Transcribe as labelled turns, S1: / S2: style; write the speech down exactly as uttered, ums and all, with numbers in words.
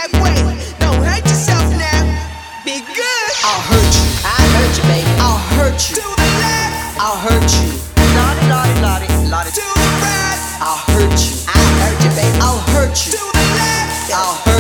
S1: that way. Don't hurt yourself now. Be good.
S2: I'll hurt you. I'll hurt you, baby. I'll hurt you.
S1: To the left.
S2: I'll hurt you.
S3: Lottie, lottie, lottie, lottie.
S1: To the right.
S2: I'll hurt you. I'll hurt you, baby. I'll hurt you.
S1: To the left.
S2: I'll hurt you.